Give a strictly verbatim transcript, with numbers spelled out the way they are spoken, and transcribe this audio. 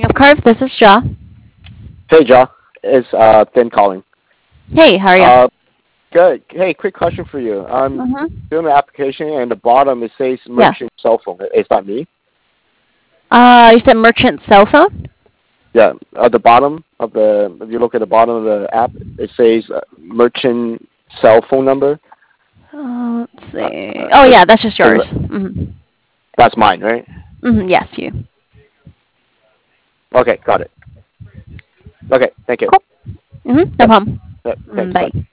Bank of Carve. This is Ja. Hey, Joe. It's uh, Finn calling. Hey, how are you? Uh, good. Hey, quick question for you. I'm Mm-hmm. doing the application, and the bottom it says Yeah. merchant cell phone. Is that me? Uh, you said merchant cell phone? Yeah. At the bottom of the, if you look at the bottom of the app, it says uh, merchant cell phone number. Uh, let's Uh, see. uh, Oh, is, yeah, that's just is, yours. Mm-hmm. that's mine, right? Mm-hmm. Yes, you. Okay, got it. Okay, thank you. Cool. Mm-hmm. No Yep. problem. Yep. Mm, Thanks. Bye. bye.